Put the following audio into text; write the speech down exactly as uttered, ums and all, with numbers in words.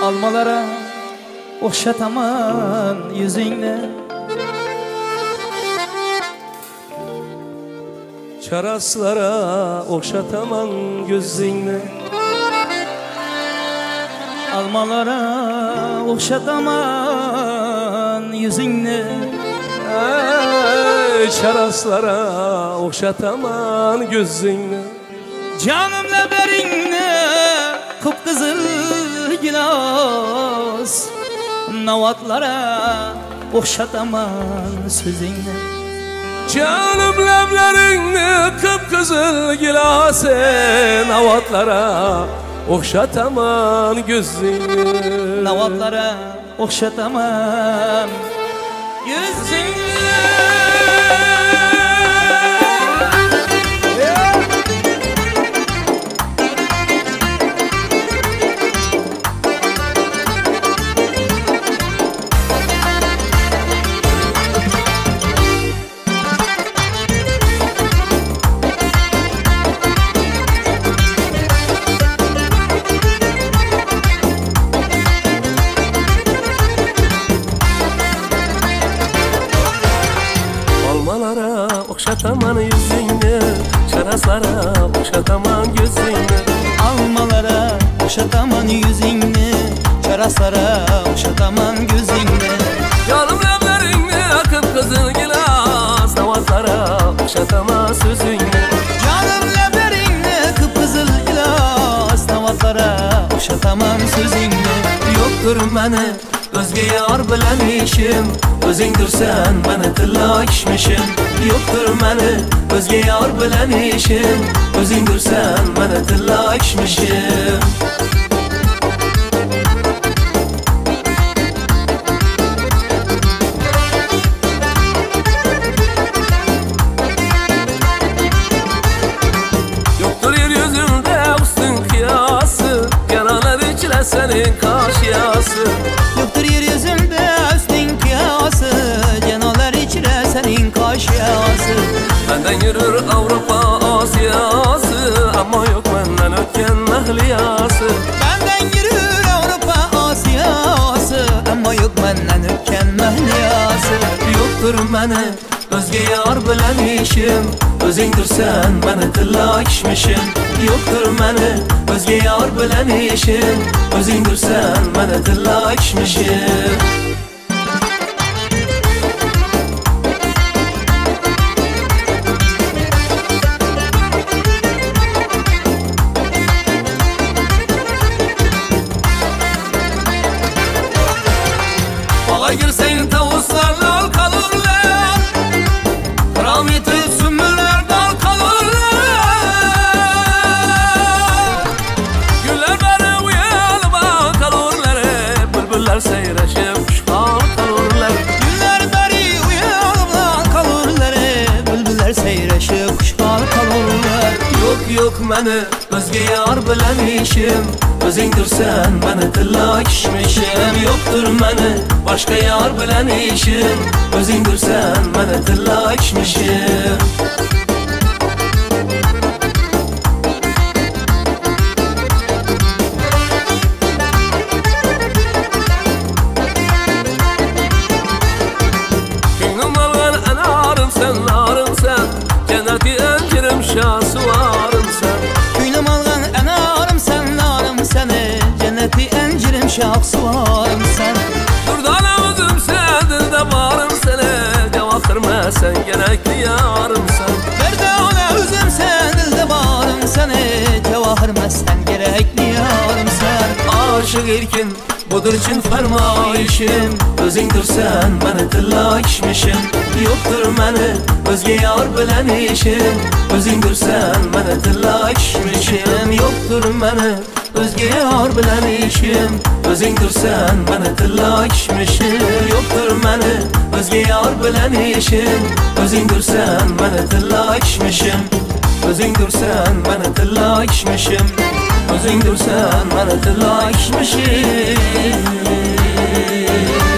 Almalara oxşataman yüzünle, çaraslara oxşataman gözünle. Almalara oxşataman yüzünle, Ey, çaraslara oxşataman gözünle. canım leblerinle kıpkızıl gilas, navatlara oxşataman sözünle. Canım ləblərini kıpkızıl gilase, navatlara oxşataman gözünü. Navatlara oxşataman yüzünle. Oxşataman yüzünü, çaraslara oxşataman gözünü. Almalara oxşataman yüzünü, çaraslara oxşataman gözünü. Canım ləblərini kıpkızıl gilas, navatlara oxşataman sözünü. Canım leblerinle kıpkızıl gilas, navatlara oxşataman sözünü. Yoktur məni özge yar bilen işim, özündürsen beni tilla içmişim. Yoktur məni özge yar bilen işim, özündürsen beni tilla içmişim. Yoktur yeryüzünde üstün kıyası, yanalar içine senin kaşyası. Yoktur yeryüzünde üstün kıyası, cenalar içine senin kaşyası. Benden yürür Avrupa Asyası, ama yok benden ötken mehliyası. Benden yürür Avrupa Asyası, ama yok benden ötken mehliyası. Yoktur məni özge yar bilen işim, özündürsen beni tilla içmişim. Yoktur məni özge yar bilen işim, özündürsen beni tilla içmişim. Bağa girsen tavuslarla kalırlar, rahmetli sümbüller dal kalırlar. Güller beri uyanıma kalırlar, bülbüller seyreşip kuşlar kalırlar. Güller beri uyanıma kalırlar, bülbüller seyreşip kuşlar kalırlar. Yok yok məni özge yar bilen işim, özündürsen beni tilla içmişim. Yoktur məni başka yar bilen işim, özündürsen beni tilla içmişim. Gönlüm algan enarım sen, narım sen, cenneti encirim şahsı varım sen. Güylüm algan enarım sen, narım seni, cenneti encirim şahsı varım sen. Durdana özüm sen, dilde varım seni, cevap verme sen, gerekli yarım sen. Derde ona üzüm sen, dilde varım seni, cevahir meslen gerekli yarım sen. Aşık erkin budur için fermayişim, özündürsen beni tilla içmişim. Yoktur məni özge yar bilen işim, özündürsen beni tilla içmişim. Yoktur məni özge yar bilen işim, özündürsen beni tilla içmişim. Yoktur məni özge yar bilen işim, özündürsen beni tilla içmişim. Özündürsen beni tilla içmişim, özündürsen beni tilla içmişim.